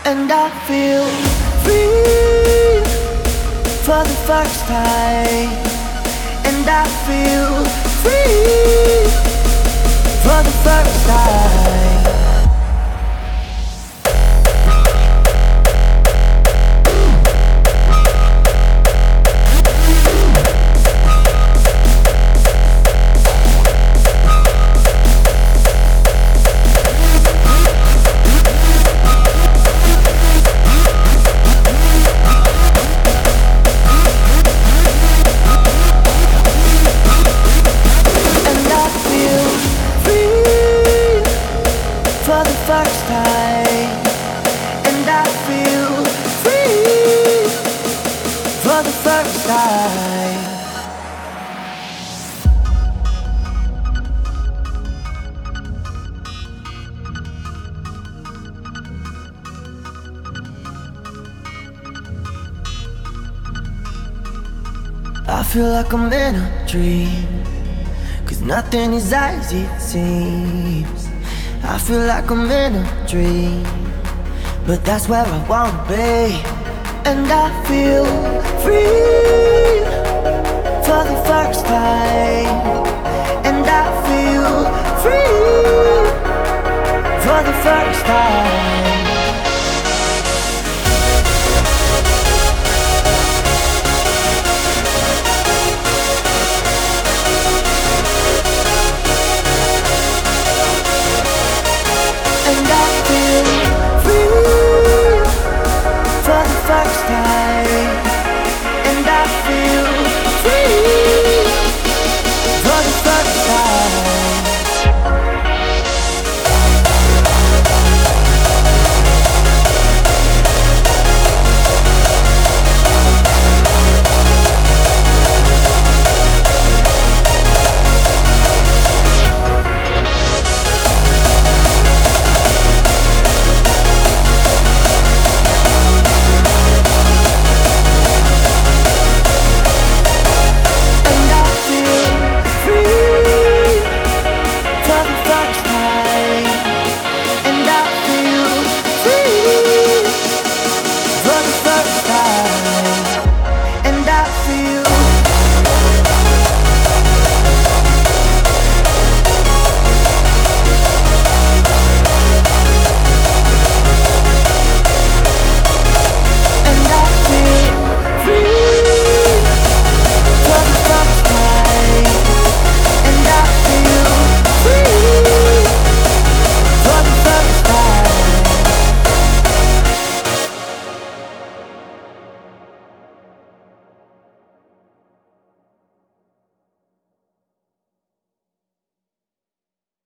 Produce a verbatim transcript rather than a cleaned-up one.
and I feel free for the first time, and I feel free for the first time. For the first time, and I feel free for the first time. I feel like I'm in a dream, 'cause nothing is as it seems. I feel like I'm in a dream, but that's where I wanna be. And I feel free for the first time, and I feel free for the first time.